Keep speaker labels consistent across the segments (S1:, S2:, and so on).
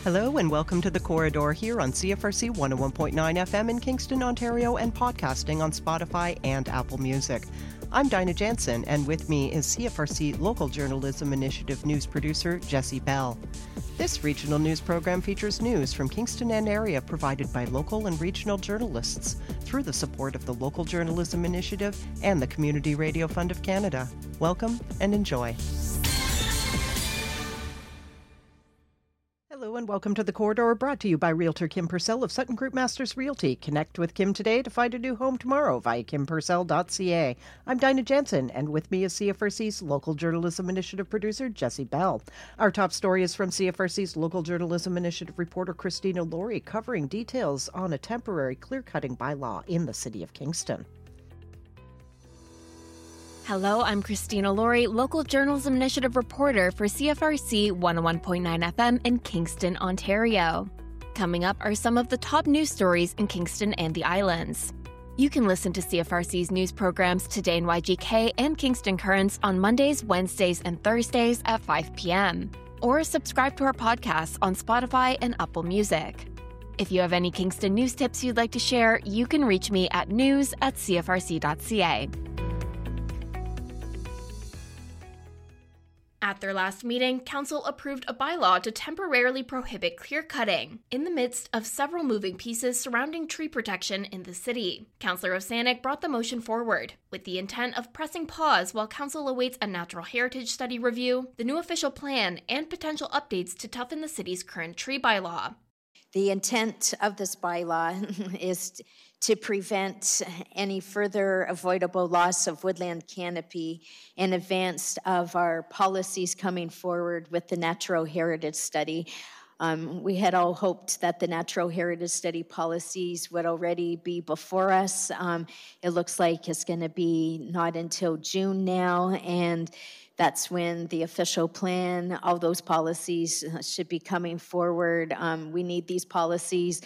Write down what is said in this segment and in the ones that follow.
S1: Hello and welcome to The Corridor here on CFRC 101.9 FM in Kingston, Ontario, and podcasting on Spotify and Apple Music. I'm Dinah Jansen, and with me is CFRC Local Journalism Initiative news producer Jessie Bell. This regional news program features news from Kingston and area provided by local and regional journalists through the support of the Local Journalism Initiative and the Community Radio Fund of Canada. Welcome and enjoy. Hello and welcome to The Corridor, brought to you by Realtor Kim Purcell of Sutton Group Masters Realty. Connect with Kim today to find a new home tomorrow via kimpurcell.ca. I'm Dinah Jansen, and with me is CFRC's Local Journalism Initiative producer, Jessie Bell. Our top story is from CFRC's Local Journalism Initiative reporter, Christina Laurie, covering details on a temporary clear-cutting bylaw in the City of Kingston.
S2: Hello, I'm Christina Laurie, Local Journalism Initiative reporter for CFRC 101.9 FM in Kingston, Ontario. Coming up are some of the top news stories in Kingston and the Islands. You can listen to CFRC's news programs Today in YGK and Kingston Currents on Mondays, Wednesdays, and Thursdays at 5 p.m. Or subscribe to our podcasts on Spotify and Apple Music. If you have any Kingston news tips you'd like to share, you can reach me at news@cfrc.ca. At their last meeting, Council approved a bylaw to temporarily prohibit clear-cutting in the midst of several moving pieces surrounding tree protection in the city. Councillor Osanek brought the motion forward, with the intent of pressing pause while Council awaits a natural heritage study review, the new official plan, and potential updates to toughen the city's current tree bylaw.
S3: The intent of this bylaw is to prevent any further avoidable loss of woodland canopy in advance of our policies coming forward with the Natural Heritage Study. We had all hoped that the Natural Heritage Study policies would already be before us. It looks like it's going to be not until June now, and that's when the official plan, all those policies should be coming forward. We need these policies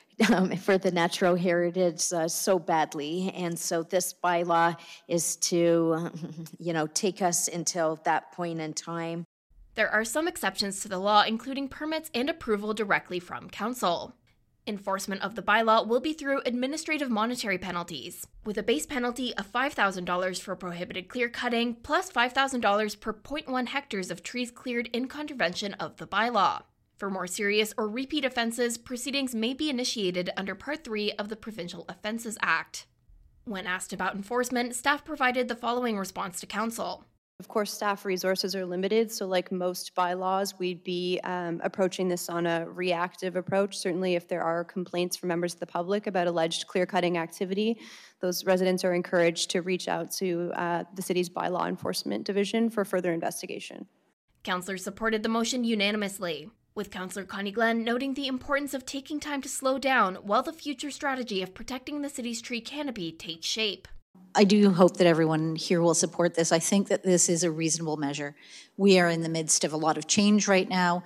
S3: for the natural heritage so badly. And so this bylaw is to, take us until that point in time.
S2: There are some exceptions to the law, including permits and approval directly from Council. Enforcement of the bylaw will be through administrative monetary penalties, with a base penalty of $5,000 for prohibited clear cutting, plus $5,000 per 0.1 hectares of trees cleared in contravention of the bylaw. For more serious or repeat offenses, proceedings may be initiated under Part 3 of the Provincial Offences Act. When asked about enforcement, staff provided the following response to Council.
S4: Of course, staff resources are limited, so like most bylaws, we'd be approaching this on a reactive approach. Certainly, if there are complaints from members of the public about alleged clear-cutting activity, those residents are encouraged to reach out to the city's bylaw enforcement division for further investigation. Councillors
S2: supported the motion unanimously, with Councillor Connie Glenn noting the importance of taking time to slow down while the future strategy of protecting the city's tree canopy takes shape.
S5: I do hope that everyone here will support this. I think that this is a reasonable measure. We are in the midst of a lot of change right now.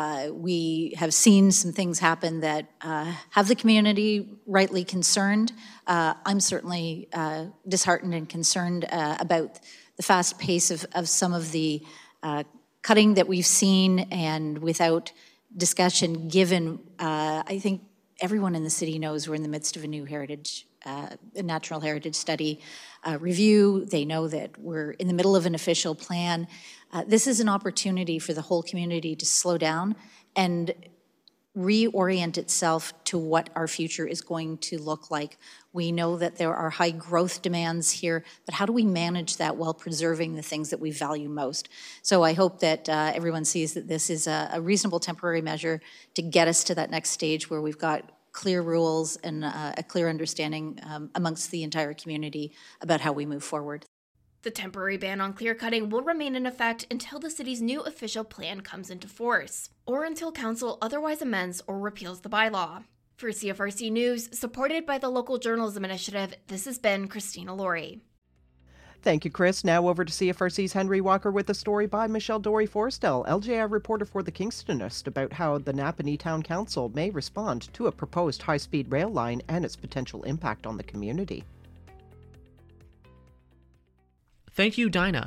S5: We have seen some things happen that have the community rightly concerned. I'm certainly disheartened and concerned about the fast pace of some of the cutting that we've seen, and without discussion given, I think everyone in the city knows we're in the midst of a new heritage, a natural heritage study review. They know that we're in the middle of an official plan. This is an opportunity for the whole community to slow down and reorient itself to what our future is going to look like. We know that there are high growth demands here, but how do we manage that while preserving the things that we value most? So I hope that everyone sees that this is a reasonable temporary measure to get us to that next stage where we've got clear rules and a clear understanding amongst the entire community about how we move forward.
S2: The temporary ban on clear-cutting will remain in effect until the city's new official plan comes into force, or until Council otherwise amends or repeals the bylaw. For CFRC News, supported by the Local Journalism Initiative, this has been Christina Laurie.
S1: Thank you, Chris. Now over to CFRC's Henry Walker with a story by Michelle Dory-Forstell, LJR reporter for The Kingstonist, about how the Napanee Town Council may respond to a proposed high-speed rail line and its potential impact on the community.
S6: Thank you, Dinah.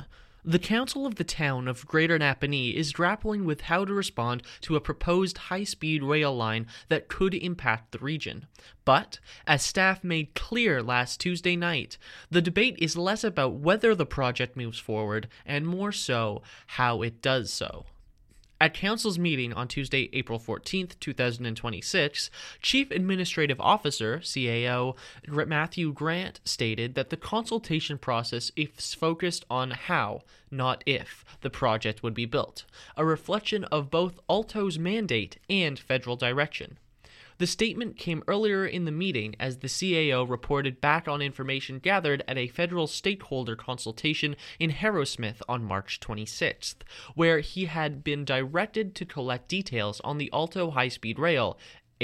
S6: The council of the town of Greater Napanee is grappling with how to respond to a proposed high-speed rail line that could impact the region. But, as staff made clear last Tuesday night, the debate is less about whether the project moves forward and more so how it does so. At Council's meeting on Tuesday, April 14th, 2026, Chief Administrative Officer, CAO, Matthew Grant stated that the consultation process is focused on how, not if, the project would be built, a reflection of both Alto's mandate and federal direction. The statement came earlier in the meeting as the CAO reported back on information gathered at a federal stakeholder consultation in Harrowsmith on March 26th, where he had been directed to collect details on the Alto High-Speed Rail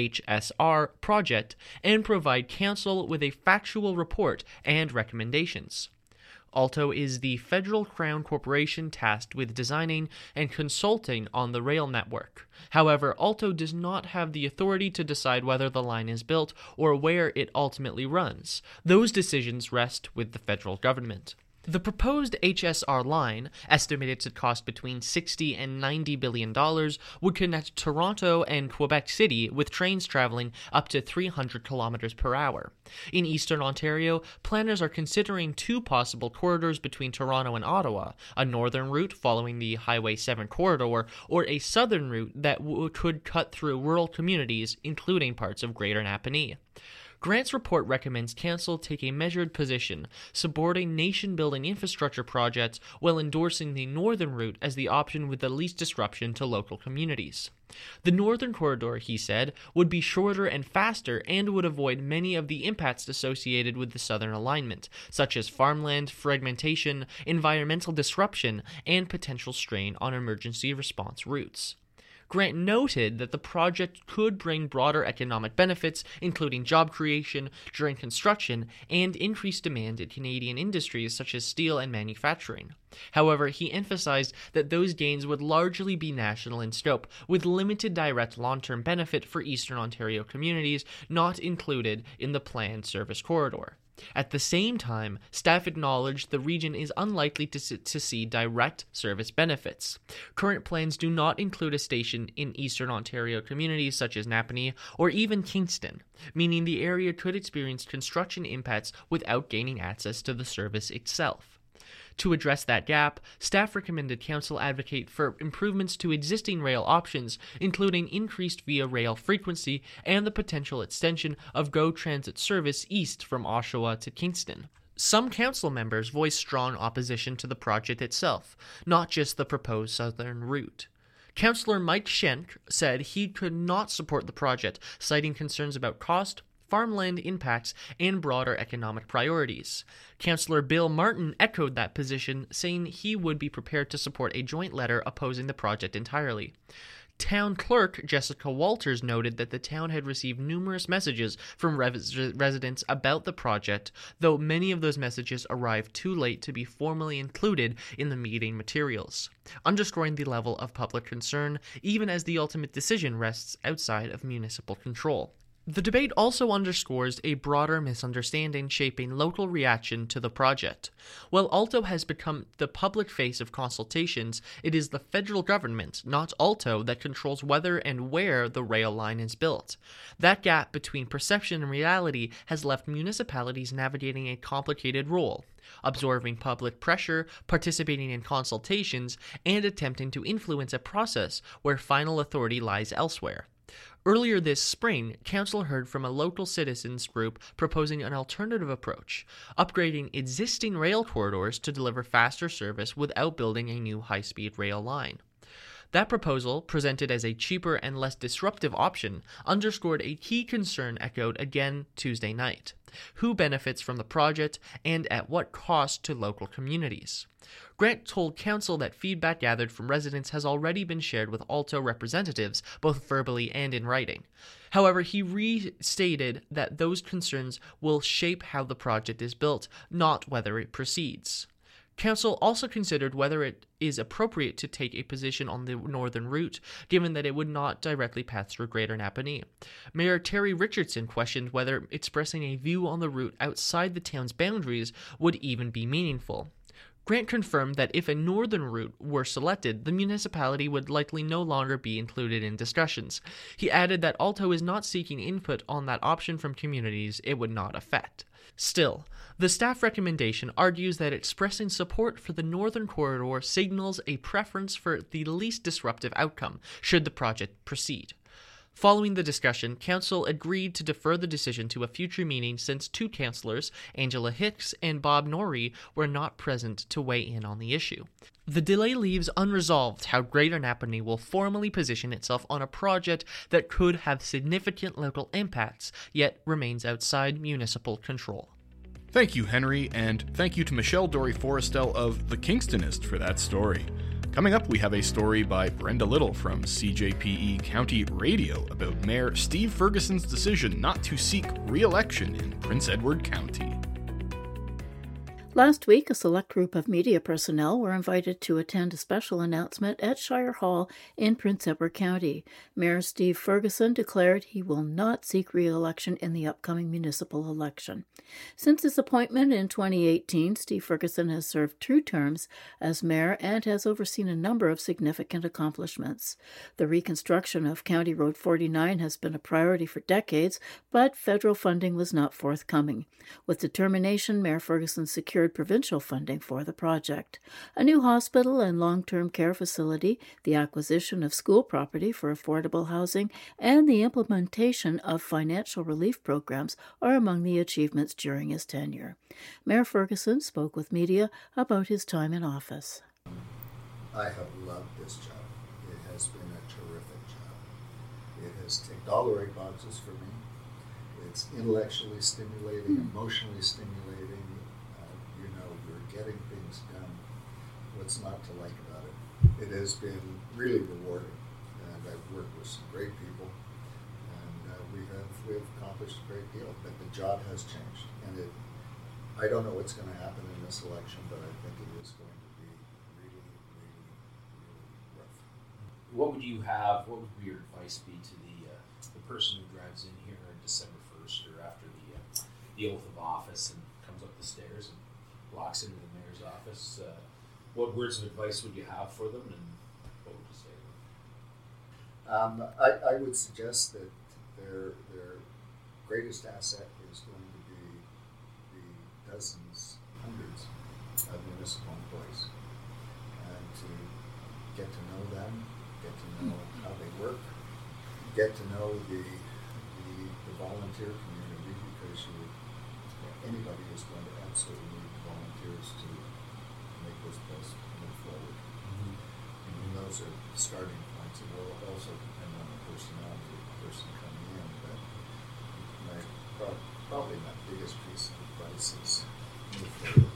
S6: HSR project and provide council with a factual report and recommendations. Alto is the federal crown corporation tasked with designing and consulting on the rail network. However, Alto does not have the authority to decide whether the line is built or where it ultimately runs. Those decisions rest with the federal government. The proposed HSR line, estimated to cost between $60 and $90 billion, would connect Toronto and Quebec City with trains traveling up to 300 kilometers per hour. In eastern Ontario, planners are considering two possible corridors between Toronto and Ottawa, a northern route following the Highway 7 corridor, or a southern route that could cut through rural communities, including parts of Greater Napanee. Grant's report recommends Council take a measured position, supporting nation-building infrastructure projects while endorsing the northern route as the option with the least disruption to local communities. The northern corridor, he said, would be shorter and faster and would avoid many of the impacts associated with the southern alignment, such as farmland fragmentation, environmental disruption, and potential strain on emergency response routes. Grant noted that the project could bring broader economic benefits, including job creation during construction and increased demand in Canadian industries such as steel and manufacturing. However, he emphasized that those gains would largely be national in scope, with limited direct long-term benefit for Eastern Ontario communities not included in the planned service corridor. At the same time, staff acknowledged the region is unlikely to see direct service benefits. Current plans do not include a station in Eastern Ontario communities such as Napanee or even Kingston, meaning the area could experience construction impacts without gaining access to the service itself. To address that gap, staff recommended Council advocate for improvements to existing rail options, including increased via rail frequency and the potential extension of GO Transit service east from Oshawa to Kingston. Some council members voiced strong opposition to the project itself, not just the proposed southern route. Councillor Mike Schenk said he could not support the project, citing concerns about cost, farmland impacts, and broader economic priorities. Councillor Bill Martin echoed that position, saying he would be prepared to support a joint letter opposing the project entirely. Town Clerk Jessica Walters noted that the town had received numerous messages from residents about the project, though many of those messages arrived too late to be formally included in the meeting materials, underscoring the level of public concern, even as the ultimate decision rests outside of municipal control. The debate also underscores a broader misunderstanding shaping local reaction to the project. While Alto has become the public face of consultations, it is the federal government, not Alto, that controls whether and where the rail line is built. That gap between perception and reality has left municipalities navigating a complicated role, absorbing public pressure, participating in consultations, and attempting to influence a process where final authority lies elsewhere. Earlier this spring, Council heard from a local citizens group proposing an alternative approach, upgrading existing rail corridors to deliver faster service without building a new high-speed rail line. That proposal, presented as a cheaper and less disruptive option, underscored a key concern echoed again Tuesday night: who benefits from the project and at what cost to local communities. Grant told Council that feedback gathered from residents has already been shared with Alto representatives, both verbally and in writing. However, he restated that those concerns will shape how the project is built, not whether it proceeds. Council also considered whether it is appropriate to take a position on the northern route, given that it would not directly pass through Greater Napanee. Mayor Terry Richardson questioned whether expressing a view on the route outside the town's boundaries would even be meaningful. Grant confirmed that if a northern route were selected, the municipality would likely no longer be included in discussions. He added that Alto is not seeking input on that option from communities it would not affect. Still, the staff recommendation argues that expressing support for the Northern Corridor signals a preference for the least disruptive outcome should the project proceed. Following the discussion, Council agreed to defer the decision to a future meeting since two councillors, Angela Hicks and Bob Norrie, were not present to weigh in on the issue. The delay leaves unresolved how Greater Napanee will formally position itself on a project that could have significant local impacts, yet remains outside municipal control.
S7: Thank you, Henry, and thank you to Michelle Dory-Forrestel of The Kingstonist for that story. Coming up, we have a story by Brenda Little from CJPE County Radio about Mayor Steve Ferguson's decision not to seek re-election in Prince Edward County.
S8: Last week, a select group of media personnel were invited to attend a special announcement at Shire Hall in Prince Edward County. Mayor Steve Ferguson declared he will not seek re-election in the upcoming municipal election. Since his appointment in 2018, Steve Ferguson has served 2 terms as mayor and has overseen a number of significant accomplishments. The reconstruction of County Road 49 has been a priority for decades, but federal funding was not forthcoming. With determination, Mayor Ferguson secured provincial funding for the project. A new hospital and long-term care facility, the acquisition of school property for affordable housing, and the implementation of financial relief programs are among the achievements during his tenure. Mayor Ferguson spoke with media about his time in office.
S9: I have loved this job. It has been a terrific job. It has ticked all the right boxes for me. It's intellectually stimulating, emotionally stimulating. You're getting things done. What's not to like about it? It has been really rewarding, and I've worked with some great people, and we've accomplished a great deal. But the job has changed, and I don't know what's going to happen in this election, but I think it is going to be really, really, really rough.
S10: What would your advice be to the person who drives in here on December 1st or after the oath of office and comes up the stairs and walks into the mayor's office? What words of advice would you have for them, and what would you say to them?
S9: I would suggest that their greatest asset is going to be the dozens, hundreds of municipal employees, and to get to know them, get to know how they work, get to know the volunteer community, because anybody is going to absolutely need volunteers to make this place move forward. And those are starting points. It will also depend on the personality of the person coming in, but probably my biggest piece of advice is move forward.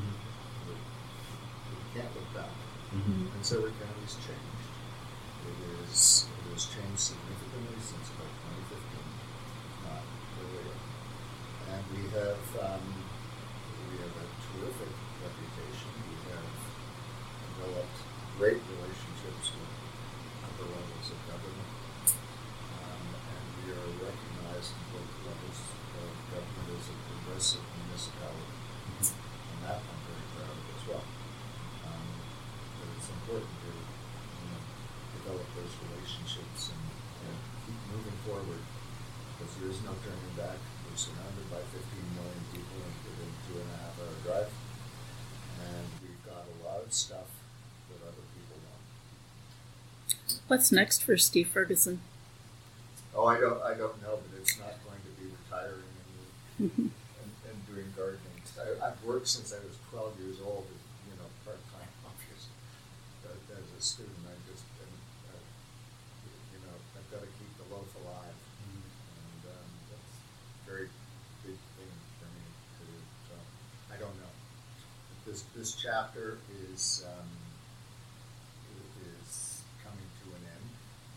S9: We can't look back. Prince Edward County's changed. It has changed significantly since about 2015, not earlier. And we have a terrific reputation. We have developed great relationships with upper levels of government, and we are recognized in both levels of government as a progressive municipality, and that I'm very proud of as well. But it's important to develop those relationships and keep moving forward, because there is no turning back. We're surrounded by 15 million people within a 2.5-hour drive, and we've got a lot of stuff that other people want.
S8: What's next for Steve Ferguson?
S9: Oh, I don't know, but it's not going to be retiring and doing gardening. I've worked since I was 12 years old, part-time, obviously. But as a student, I've got to keep the loaf alive. And that's a very big thing for me to do. So I don't know. This chapter is coming to an end.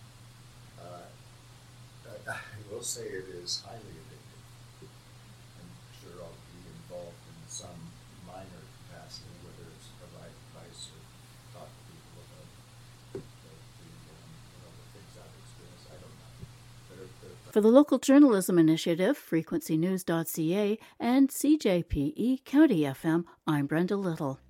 S9: I will say it is highly addictive. I'm sure I'll be involved in some minor capacity, whether it's provide advice or talk to people about the things I've experienced. I don't know.
S8: For the Local Journalism Initiative, frequencynews.ca, and CJPE County FM, I'm Brenda Little.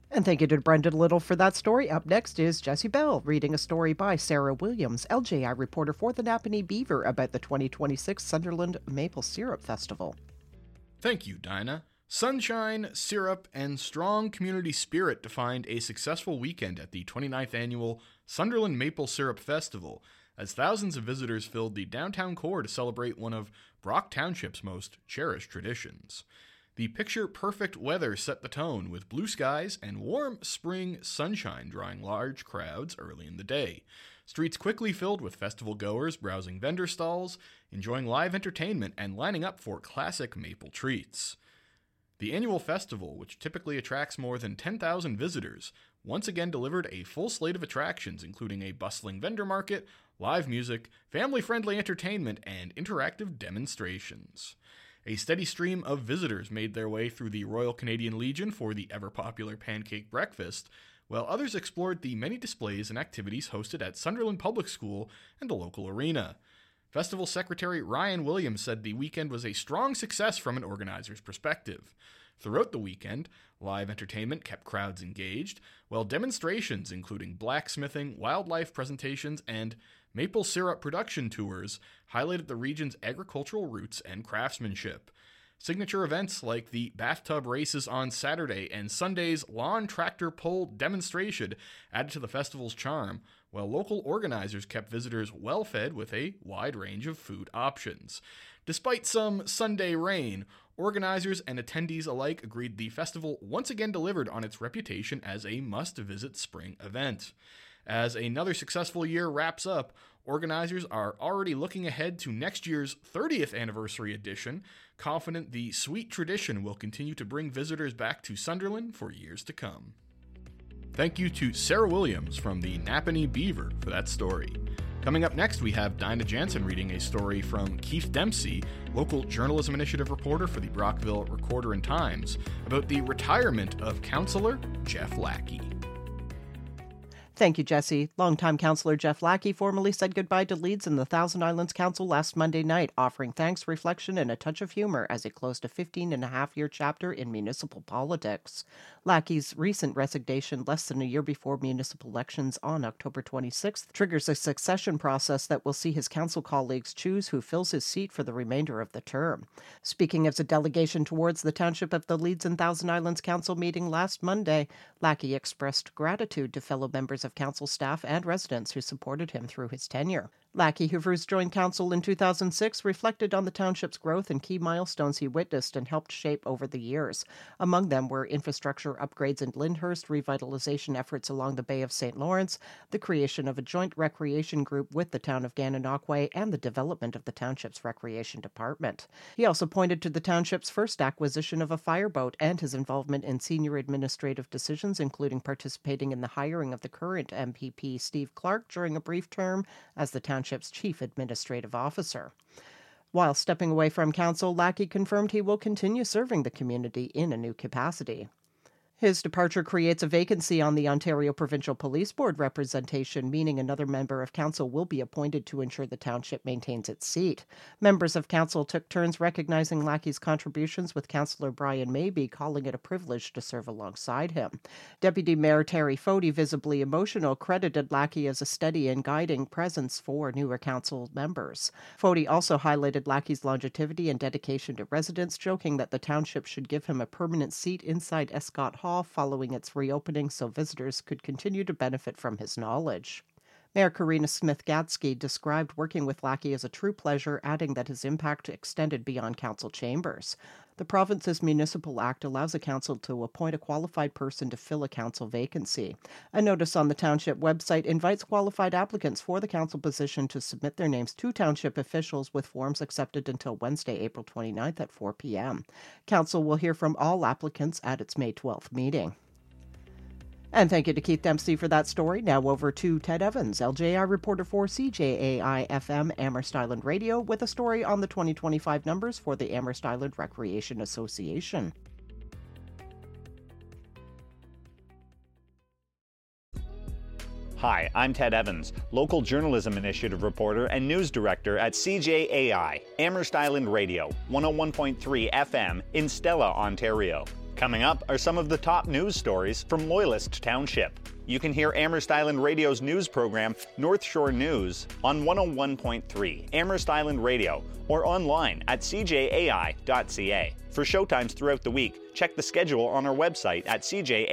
S1: And thank you to Brendan Little for that story. Up next is Jessie Bell reading a story by Sarah Williams, LJI reporter for the Napanee Beaver, about the 2026 Sunderland Maple Syrup Festival.
S7: Thank you, Dinah. Sunshine, syrup, and strong community spirit defined a successful weekend at the 29th annual Sunderland Maple Syrup Festival, as thousands of visitors filled the downtown core to celebrate one of Brock Township's most cherished traditions. The picture-perfect weather set the tone, with blue skies and warm spring sunshine drawing large crowds early in the day. Streets quickly filled with festival goers browsing vendor stalls, enjoying live entertainment, and lining up for classic maple treats. The annual festival, which typically attracts more than 10,000 visitors, once again delivered a full slate of attractions, including a bustling vendor market, live music, family-friendly entertainment, and interactive demonstrations. A steady stream of visitors made their way through the Royal Canadian Legion for the ever-popular pancake breakfast, while others explored the many displays and activities hosted at Sunderland Public School and the local arena. Festival Secretary Ryan Williams said the weekend was a strong success from an organizer's perspective. Throughout the weekend, live entertainment kept crowds engaged, while demonstrations including blacksmithing, wildlife presentations, and maple syrup production tours highlighted the region's agricultural roots and craftsmanship. Signature events like the bathtub races on Saturday and Sunday's lawn tractor pull demonstration added to the festival's charm, while local organizers kept visitors well-fed with a wide range of food options. Despite some Sunday rain, organizers and attendees alike agreed the festival once again delivered on its reputation as a must-visit spring event. As another successful year wraps up, organizers are already looking ahead to next year's 30th anniversary edition, confident the sweet tradition will continue to bring visitors back to Sunderland for years to come. Thank you to Sarah Williams from the Napanee Beaver for that story. Coming up next, we have Dinah Jansen reading a story from Keith Dempsey, local journalism initiative reporter for the Brockville Recorder and Times, about the retirement of Councillor Jeff Lackey.
S1: Thank you, Jesse. Longtime Councillor Jeff Lackey formally said goodbye to Leeds and the Thousand Islands Council last Monday night, offering thanks, reflection, and a touch of humor as he closed a 15-and-a-half-year chapter in municipal politics. Lackey's recent resignation, less than a year before municipal elections on October 26th, triggers a succession process that will see his council colleagues choose who fills his seat for the remainder of the term. Speaking as a delegation towards the township of the Leeds and Thousand Islands Council meeting last Monday, Lackey expressed gratitude to fellow members of council staff and residents who supported him through his tenure. Lackey, who first joined council in 2006, reflected on the township's growth and key milestones he witnessed and helped shape over the years. Among them were infrastructure upgrades in Lyndhurst, revitalization efforts along the Bay of St. Lawrence, the creation of a joint recreation group with the town of Gananoque, and the development of the township's recreation department. He also pointed to the township's first acquisition of a fireboat and his involvement in senior administrative decisions, including participating in the hiring of the current MPP Steve Clark during a brief term as the township's chief administrative officer. While stepping away from council, Lackey confirmed he will continue serving the community in a new capacity. His departure creates a vacancy on the Ontario Provincial Police Board representation, meaning another member of council will be appointed to ensure the township maintains its seat. Members of council took turns recognizing Lackey's contributions, with Councillor Brian Mabey calling it a privilege to serve alongside him. Deputy Mayor Terry Fody, visibly emotional, credited Lackey as a steady and guiding presence for newer council members. Fody also highlighted Lackey's longevity and dedication to residents, joking that the township should give him a permanent seat inside Escott Hall following its reopening so visitors could continue to benefit from his knowledge. Mayor Karina Smith-Gadsky described working with Lackey as a true pleasure, adding that his impact extended beyond council chambers. The province's Municipal Act allows a council to appoint a qualified person to fill a council vacancy. A notice on the township website invites qualified applicants for the council position to submit their names to township officials, with forms accepted until Wednesday, April 29th at 4 p.m. Council will hear from all applicants at its May 12th meeting. And thank you to Keith Dempsey for that story. Now over to Ted Evans, LJI reporter for CJAI-FM Amherst Island Radio, with a story on the 2025 numbers for the Amherst Island Recreation Association.
S11: Hi, I'm Ted Evans, local journalism initiative reporter and news director at CJAI, Amherst Island Radio, 101.3 FM in Stella, Ontario. Coming up are some of the top news stories from Loyalist Township. You can hear Amherst Island Radio's news program, North Shore News, on 101.3 Amherst Island Radio or online at cjai.ca. For showtimes throughout the week, check the schedule on our website at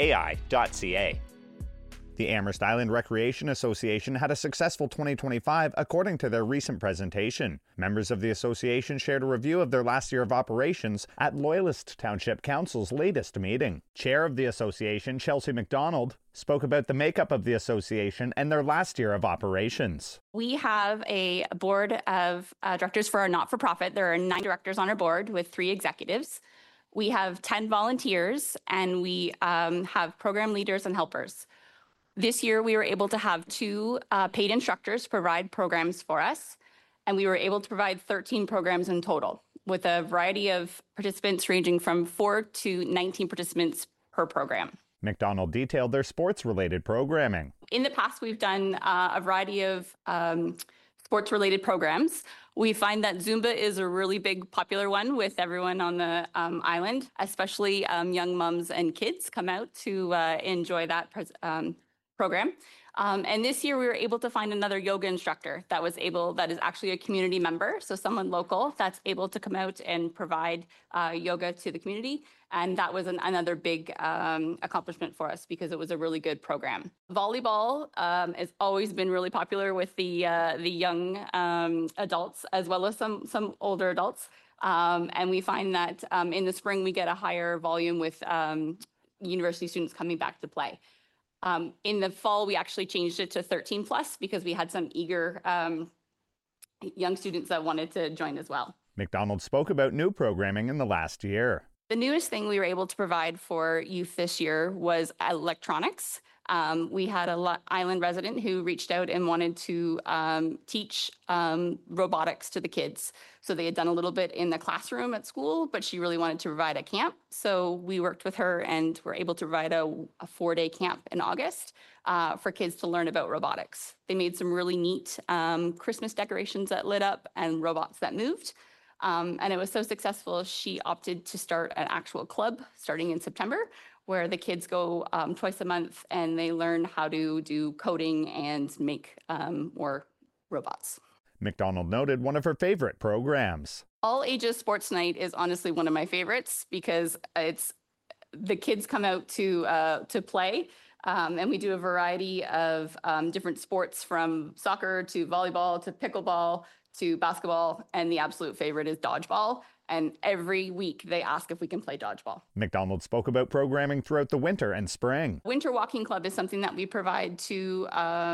S11: cjai.ca. The Amherst Island Recreation Association had a successful 2025 according to their recent presentation. Members of the association shared a review of their last year of operations at Loyalist Township Council's latest meeting. Chair of the association, Chelsea McDonald, spoke about the makeup of the association and their last year of operations.
S12: We have a board of directors for our not-for-profit. There are 9 directors on our board with 3 executives. We have 10 volunteers, and we have program leaders and helpers. This year, we were able to have 2 paid instructors provide programs for us, and we were able to provide 13 programs in total, with a variety of participants ranging from 4 to 19 participants per program.
S11: McDonald detailed their sports-related programming.
S12: In the past, we've done a variety of sports-related programs. We find that Zumba is a really big popular one with everyone on the island, especially young mums and kids come out to enjoy that program. And this year we were able to find another yoga instructor that is actually a community member, so someone local that's able to come out and provide yoga to the community. And that was another big accomplishment for us because it was a really good program. Volleyball has always been really popular with the young adults as well as some older adults. And we find that in the spring we get a higher volume with university students coming back to play. In the fall, we actually changed it to 13 plus because we had some eager young students that wanted to join as well.
S11: McDonald spoke about new programming in the last year.
S12: The newest thing we were able to provide for youth this year was electronics. We had an island resident who reached out and wanted to teach robotics to the kids. So they had done a little bit in the classroom at school, but she really wanted to provide a camp. So we worked with her and were able to provide a 4-day camp in August for kids to learn about robotics. They made some really neat Christmas decorations that lit up and robots that moved. And it was so successful, she opted to start an actual club starting in September, where the kids go twice a month and they learn how to do coding and make more robots.
S11: McDonald noted one of her favorite programs.
S12: All Ages Sports Night is honestly one of my favorites because the kids come out to play. And we do a variety of different sports from soccer to volleyball to pickleball to basketball, and the absolute favorite is dodgeball. And every week they ask if we can play dodgeball.
S11: McDonald spoke about programming throughout the winter and spring.
S12: Winter Walking Club is something that we provide to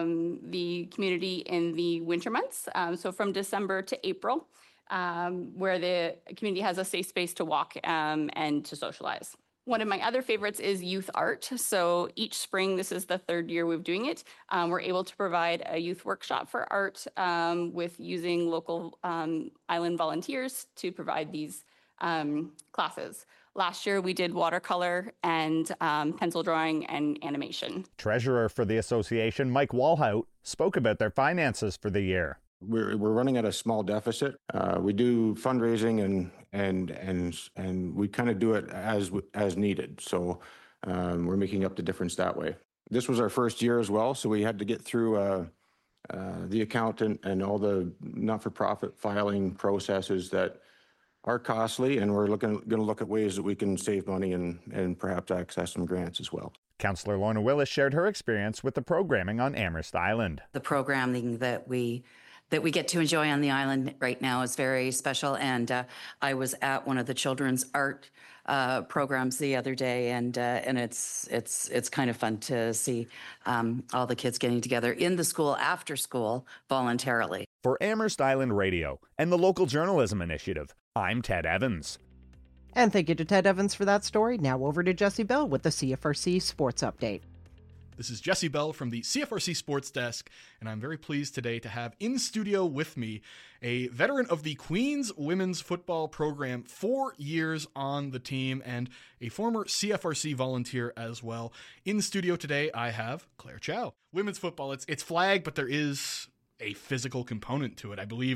S12: the community in the winter months. So from December to April, where the community has a safe space to walk and to socialize. One of my other favorites is youth art. So each spring, this is the 3rd year we're doing it, we're able to provide a youth workshop for art with using local island volunteers to provide these classes. Last year, we did watercolor and pencil drawing and animation.
S11: Treasurer for the association, Mike Walhout, spoke about their finances for the year.
S13: We're running at a small deficit. We do fundraising and we kind of do it as needed. So we're making up the difference that way. This was our first year as well, so we had to get through the accountant and all the not-for-profit filing processes that are costly, and we're going to look at ways that we can save money and perhaps access some grants as well.
S11: Councillor Lorna Willis shared her experience with the programming on Amherst Island.
S14: The programming that we get to enjoy on the island right now is very special. And I was at one of the children's art programs the other day, and it's kind of fun to see all the kids getting together in the school after school voluntarily.
S11: For Amherst Island Radio and the Local Journalism Initiative, I'm Ted Evans.
S1: And thank you to Ted Evans for that story. Now over to Jesse Bell with the CFRC Sports Update.
S7: This is Jesse Bell from the CFRC Sports Desk, and I'm very pleased today to have in studio with me a veteran of the Queens women's football program, 4 years on the team, and a former CFRC volunteer as well. In studio today, I have Claire Chow. Women's football, it's flag, but there is a physical component to it. I believe like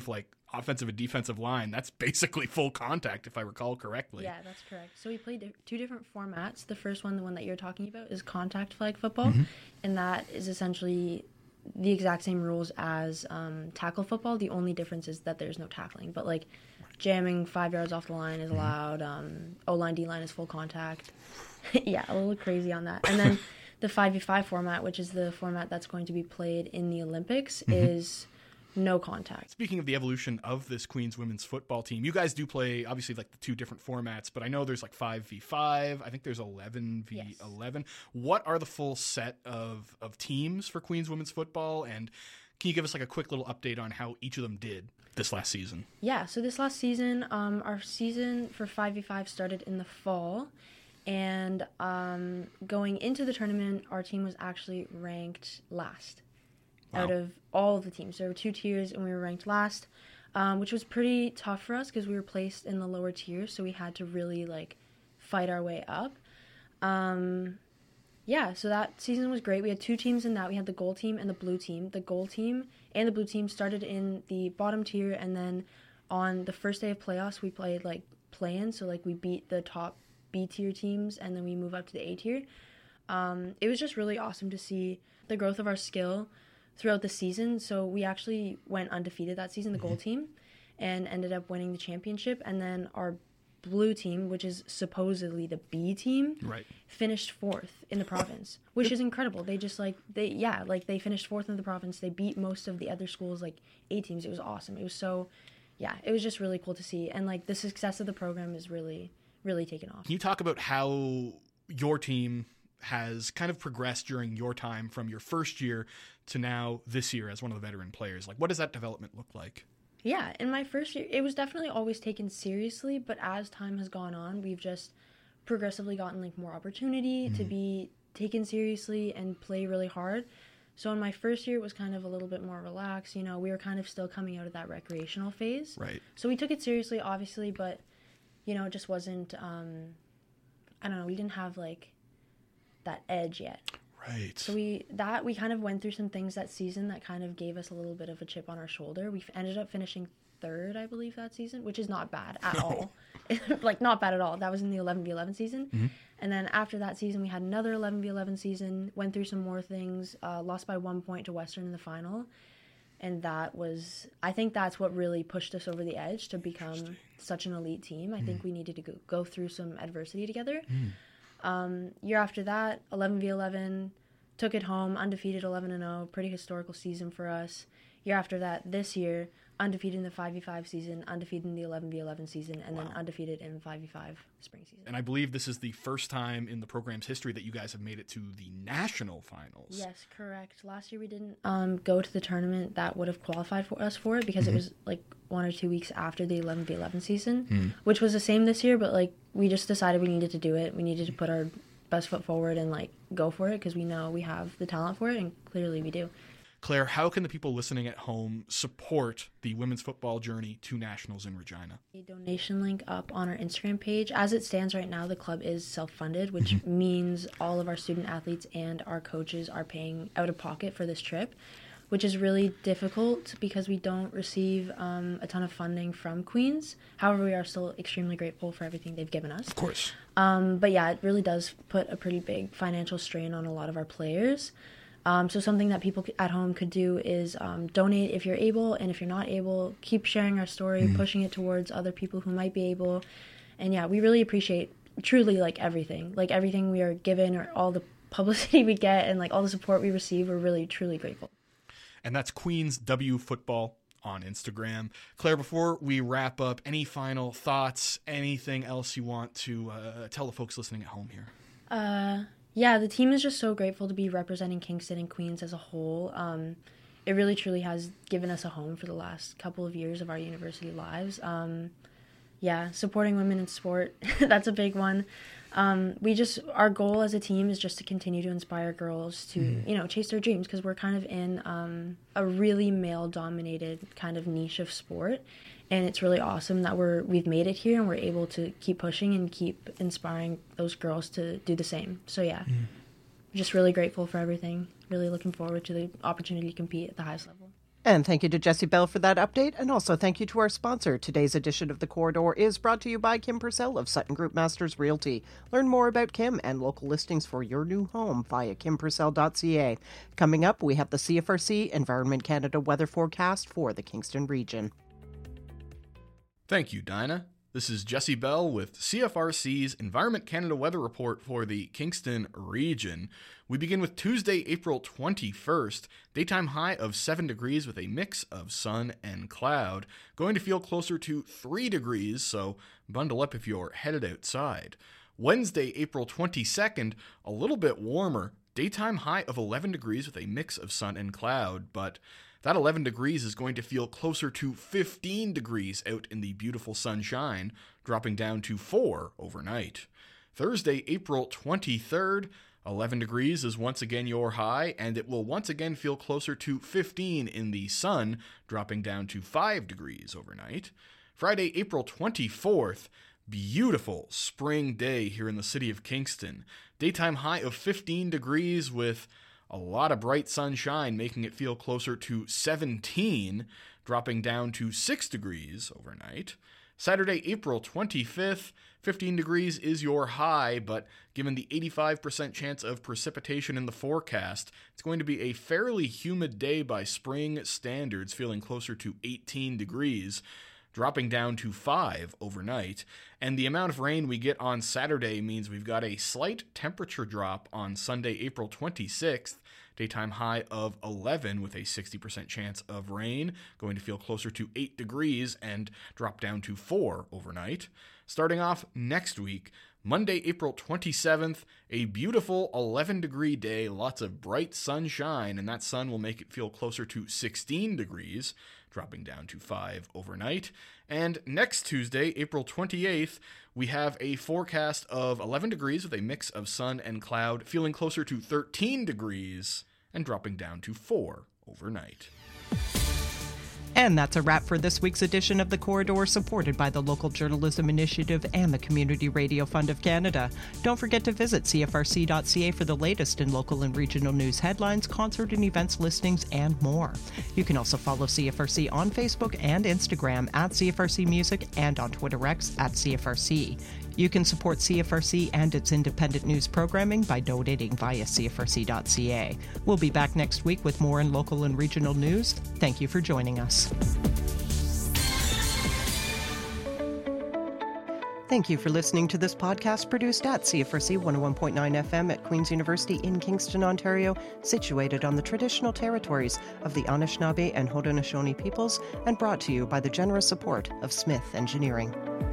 S7: offensive and defensive line, that's basically full contact, if I recall correctly.
S15: Yeah, that's correct. So we played 2 different formats. The first one, the one that you're talking about, is contact flag football, and that is essentially the exact same rules as tackle football. The only difference is that there's no tackling, but like jamming 5 yards off the line is allowed. O-line, D-line is full contact. Yeah, a little crazy on that. And then the 5v5 format, which is the format that's going to be played in the Olympics, is no contact.
S7: Speaking of the evolution of this Queens women's football team, you guys do play, obviously, like the 2 different formats, but I know there's like 5v5. I think there's 11v11. Yes. What are the full set of teams for Queens women's football? And can you give us like a quick little update on how each of them did this last season?
S15: Yeah, so this last season, our season for 5v5 started in the fall. And going into the tournament, our team was actually ranked last out of all of the teams. There were 2 tiers, and we were ranked last, which was pretty tough for us because we were placed in the lower tiers, so we had to really like fight our way up. Yeah, so that season was great. We had 2 teams in that. We had the gold team and the blue team. The gold team and the blue team started in the bottom tier, and then on the first day of playoffs, we played like play-in, so like we beat the top B tier teams, and then we move up to the A tier. It was just really awesome to see the growth of our skill throughout the season. So we actually went undefeated that season, the gold team, and ended up winning the championship. And then our blue team, which is supposedly the B team, finished 4th in the province, which is incredible. They just they finished 4th in the province. They beat most of the other schools, like A teams. It was awesome. It was so, it was just really cool to see. And like the success of the program is really taken off.
S7: Can you talk about how your team has kind of progressed during your time from your first year to now this year as one of the veteran players? Like, what does that development look like?
S15: Yeah, in my first year, it was definitely always taken seriously, but as time has gone on, we've just progressively gotten like more opportunity to be taken seriously and play really hard. So in my first year, it was kind of a little bit more relaxed. You know, we were kind of still coming out of that recreational phase.
S7: Right.
S15: So we took it seriously, obviously, but you know, it just wasn't, I don't know, we didn't have, like, that edge yet.
S7: Right.
S15: So we kind of went through some things that season that kind of gave us a little bit of a chip on our shoulder. We ended up finishing 3rd, I believe, that season, which is not bad at all. Like, not bad at all. That was in the 11v11 season. And then after that season, we had another 11v11 season, went through some more things, lost by 1 point to Western in the final. And I think that's what really pushed us over the edge to become such an elite team. I think we needed to go through some adversity together. Year after that, 11v11, took it home, undefeated 11-0, pretty historical season for us. Year after that, this year, undefeated in the 5v5 season, undefeated in the 11v11 season, and then undefeated in the 5v5 spring season.
S7: And I believe this is the first time in the program's history that you guys have made it to the national finals.
S15: Yes, correct. Last year we didn't go to the tournament that would have qualified for us for it because it was like 1 or 2 weeks after the 11v11 season, which was the same this year, but like we just decided we needed to do it. We needed to put our best foot forward and like go for it because we know we have the talent for it, and clearly we do.
S7: Claire, how can the people listening at home support the women's football journey to nationals in Regina?
S15: A donation link up on our Instagram page. As it stands right now, the club is self-funded, which means all of our student athletes and our coaches are paying out of pocket for this trip, which is really difficult because we don't receive a ton of funding from Queens. However, we are still extremely grateful for everything they've given us.
S7: Of course.
S15: But yeah, it really does put a pretty big financial strain on a lot of our players. So something that people at home could do is donate if you're able, and if you're not able, keep sharing our story, pushing it towards other people who might be able. And yeah, we really appreciate truly like everything we are given, or all the publicity we get and like all the support we receive. We're really, truly grateful.
S7: And that's Queens W Football on Instagram. Claire, before we wrap up, any final thoughts, anything else you want to tell the folks listening at home here?
S15: Yeah, the team is just so grateful to be representing Kingston and Queens as a whole. It really, truly has given us a home for the last couple of years of our university lives. Yeah, supporting women in sport, that's a big one. Our goal as a team is just to continue to inspire girls to, chase their dreams, because we're kind of in a really male-dominated kind of niche of sport. And it's really awesome that we've made it here and we're able to keep pushing and keep inspiring those girls to do the same. So yeah, just really grateful for everything. Really looking forward to the opportunity to compete at the highest level.
S1: And thank you to Jesse Bell for that update, and also thank you to our sponsor. Today's edition of The Corridor is brought to you by Kim Purcell of Sutton Group Masters Realty. Learn more about Kim and local listings for your new home via kimpurcell.ca. Coming up, we have the CFRC Environment Canada weather forecast for the Kingston region.
S7: Thank you, Dinah. This is Jesse Bell with CFRC's Environment Canada weather report for the Kingston region. We begin with Tuesday, April 21st. Daytime high of 7 degrees with a mix of sun and cloud. Going to feel closer to 3 degrees, so bundle up if you're headed outside. Wednesday, April 22nd, a little bit warmer. Daytime high of 11 degrees with a mix of sun and cloud, but that 11 degrees is going to feel closer to 15 degrees out in the beautiful sunshine, dropping down to 4 overnight. Thursday, April 23rd, 11 degrees is once again your high, and it will once again feel closer to 15 in the sun, dropping down to 5 degrees overnight. Friday, April 24th, beautiful spring day here in the city of Kingston. Daytime high of 15 degrees with a lot of bright sunshine, making it feel closer to 17, dropping down to 6 degrees overnight. Saturday, April 25th, 15 degrees is your high, but given the 85% chance of precipitation in the forecast, it's going to be a fairly humid day by spring standards, feeling closer to 18 degrees. Dropping down to 5 overnight, and the amount of rain we get on Saturday means we've got a slight temperature drop on Sunday, April 26th, daytime high of 11 with a 60% chance of rain, going to feel closer to 8 degrees and drop down to 4 overnight. Starting off next week, Monday, April 27th, a beautiful 11-degree day, lots of bright sunshine, and that sun will make it feel closer to 16 degrees, dropping down to 5 overnight. And next Tuesday, April 28th, we have a forecast of 11 degrees with a mix of sun and cloud, feeling closer to 13 degrees and dropping down to 4 overnight.
S1: And that's a wrap for this week's edition of The Corridor, supported by the Local Journalism Initiative and the Community Radio Fund of Canada. Don't forget to visit CFRC.ca for the latest in local and regional news headlines, concert and events listings, and more. You can also follow CFRC on Facebook and Instagram at CFRC Music and on Twitter X at CFRC. You can support CFRC and its independent news programming by donating via CFRC.ca. We'll be back next week with more in local and regional news. Thank you for joining us. Thank you for listening to this podcast produced at CFRC 101.9 FM at Queen's University in Kingston, Ontario, situated on the traditional territories of the Anishinaabe and Haudenosaunee peoples, and brought to you by the generous support of Smith Engineering.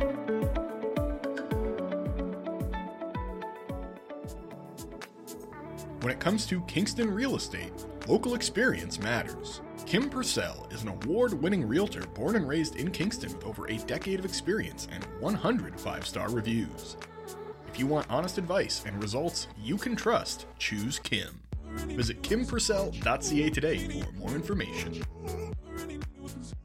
S7: When it comes to Kingston real estate, local experience matters. Kim Purcell is an award-winning realtor born and raised in Kingston with over a decade of experience and 100 5-star reviews. If you want honest advice and results you can trust, choose Kim. Visit kimpurcell.ca today for more information.